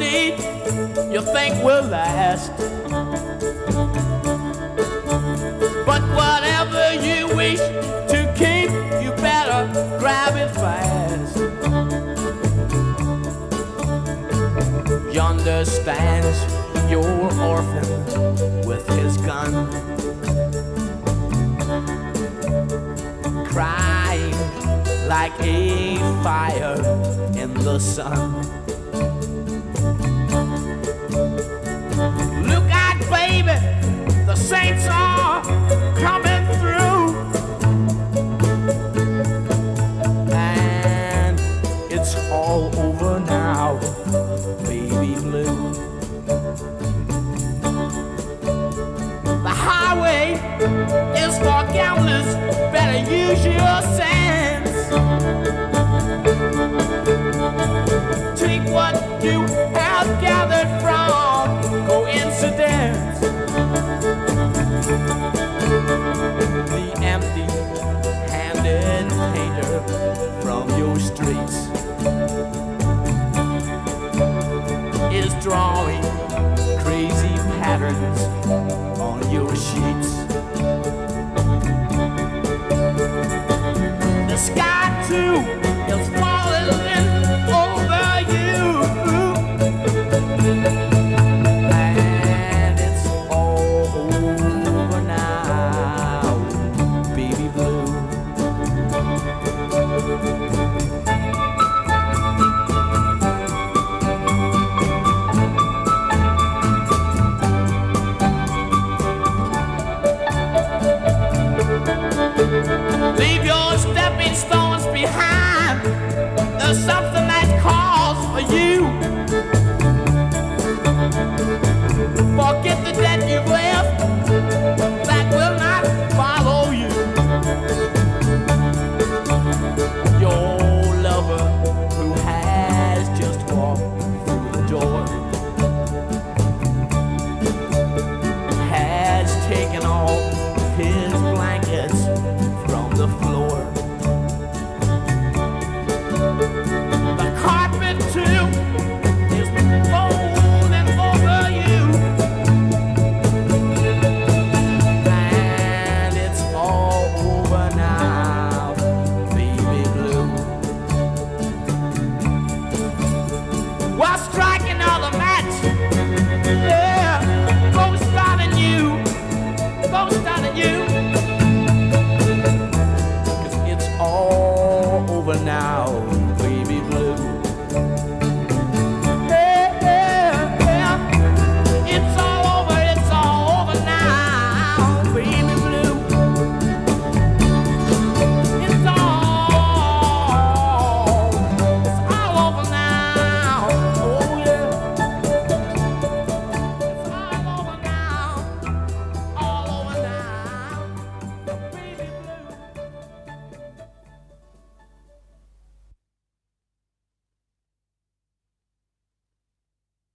need you think will last. But whatever you wish to keep, you better grab it fast. Yonder stands your orphan with his gun, crying like a fire in the sun. Look out, baby, the saints are coming through, and it's all over now, baby blue. The highway is for gamblers, better use your sense. Take what you have gathered from coincidence. The empty-handed painter from your streets is drawing crazy patterns